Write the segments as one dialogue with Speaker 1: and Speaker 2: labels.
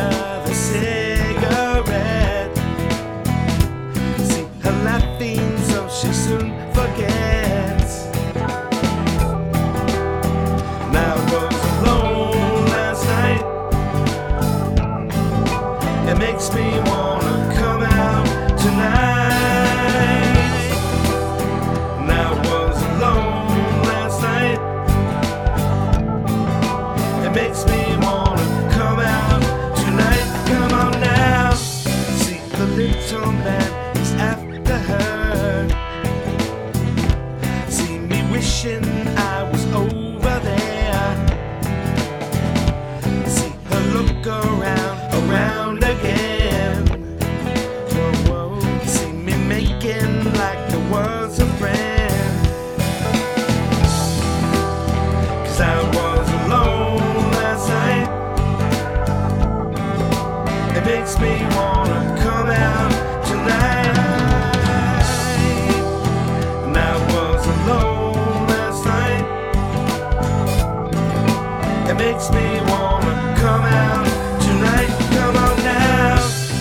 Speaker 1: another cigarette. See her laughing so she soon forgets. Now I was alone last night. It makes me wanna come out tonight. Now I was alone last night. It makes me wanna come out tonight. Come on now. See the little man is after her. See me wishing I was over there. See her look around again. Whoa, whoa. See me making like the world's a friend. 'Cause I was alone last night. It makes me wanna come out tonight. And I was alone last night. It makes me wanna come out tonight. Come on now.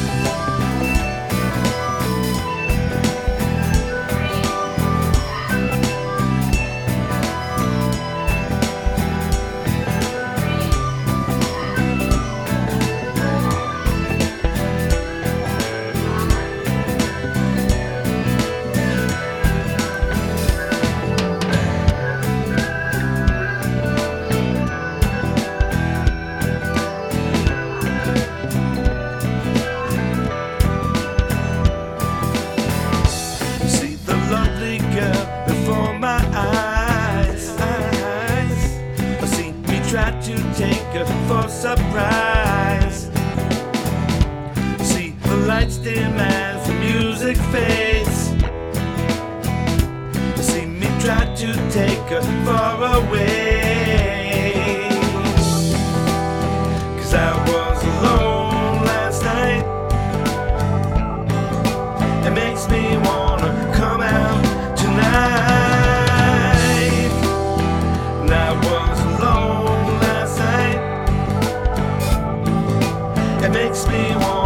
Speaker 1: See the lovely girl before my eyes. See me try to take her for surprise. See the lights dim as the music fades. See me try to take her far away. 'Cause I was alone last night. It makes me wanna come out tonight. And I was alone last night. It makes me wanna